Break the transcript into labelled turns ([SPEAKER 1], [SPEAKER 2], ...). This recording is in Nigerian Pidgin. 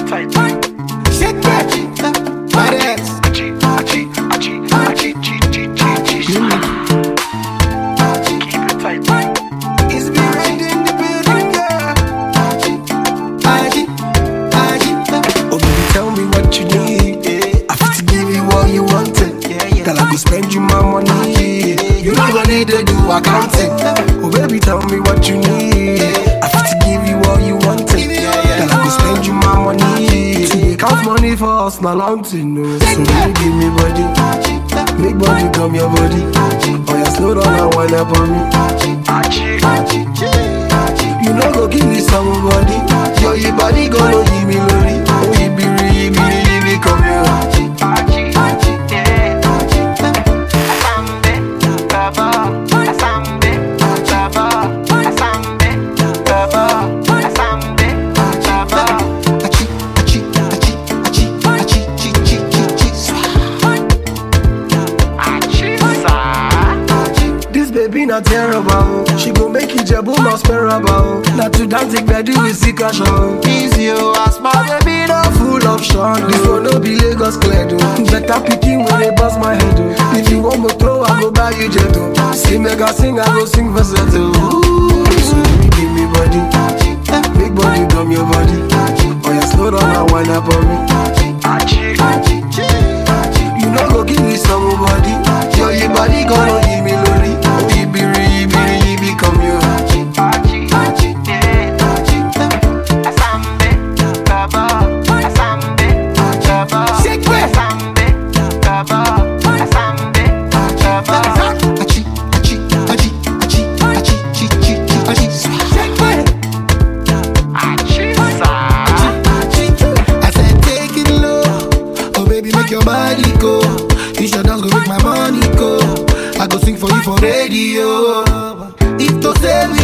[SPEAKER 1] Shake that, my ass. It's me right in the building, girl. Oh baby, tell me what you need. I fit to give you all you wanted. Girl, I go spend you my money. You not gonna need to do accounting. Oh baby, tell me what you need. I fit to give you all you wanted. Girl, I go spend you my money. To count money for us, not long to know. So baby, give me body. Make body come your body. Oh yeah, slow down and wind up on me. You know go give me somebody. Yo, your body gonna give me lori. Oh, you be come here. This baby not terrible. She gon' make you jebu not sparable. Not to dance it bedu with secret show. Easy you ask my baby not full of shine. This one no be Lagos clear do. Better picking when they bust my head do. If you want me throw I go buy you jet do. See me go sing I go sing for settle. So baby give me body. Big body come your body. Oh yeah slow down and wind up on me. You know go give me somebody. Yo your body gonna give me lori. Oh you be come here. Shake it. I said take it low. Oh baby make your body go. You should dance go make my money go. I go sing for you for radio. If to say we